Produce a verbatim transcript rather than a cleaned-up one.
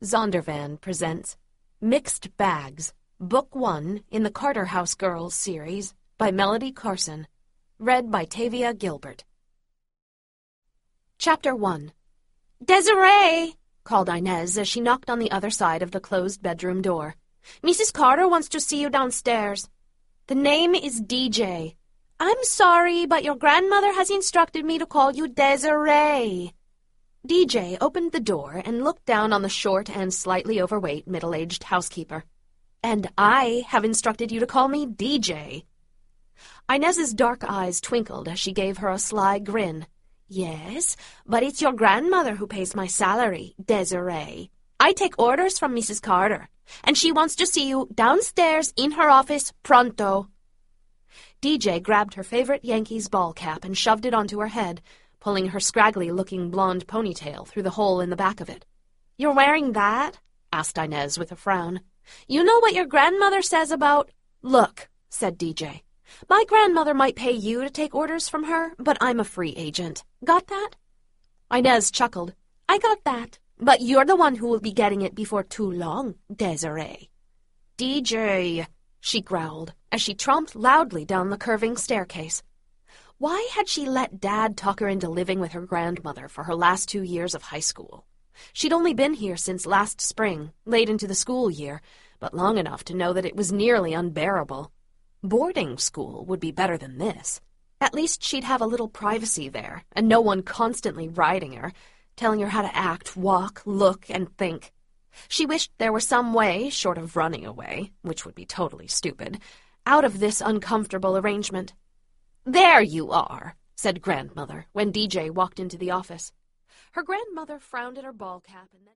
Zondervan presents Mixed Bags, Book One in the Carter House Girls series by Melody Carson, read by Tavia Gilbert. Chapter One. "Desiree!" called Inez as she knocked on the other side of the closed bedroom door. "Missus Carter wants to see you downstairs. The name is D J. I'm sorry, but your grandmother has instructed me to call you Desiree." D J opened the door and looked down on the short and slightly overweight middle-aged housekeeper. "And I have instructed you to call me D J." Inez's dark eyes twinkled as she gave her a sly grin. "Yes, but it's your grandmother who pays my salary, Desiree. I take orders from Missus Carter, and she wants to see you downstairs in her office pronto." D J grabbed her favorite Yankees ball cap and shoved it onto her head, pulling her scraggly-looking blonde ponytail through the hole in the back of it. "You're wearing that?" asked Inez with a frown. "You know what your grandmother says about—" "Look," said D J, "my grandmother might pay you to take orders from her, but I'm a free agent. Got that?" Inez chuckled. "I got that, but you're the one who will be getting it before too long, Desiree." "D J," she growled as she tromped loudly down the curving staircase. Why had she let Dad talk her into living with her grandmother for her last two years of high school? She'd only been here since last spring, late into the school year, but long enough to know that it was nearly unbearable. Boarding school would be better than this. At least she'd have a little privacy there, and no one constantly riding her, telling her how to act, walk, look, and think. She wished there were some way, short of running away, which would be totally stupid, out of this uncomfortable arrangement. "There you are," said Grandmother when D J walked into the office. Her grandmother frowned at her ball cap and then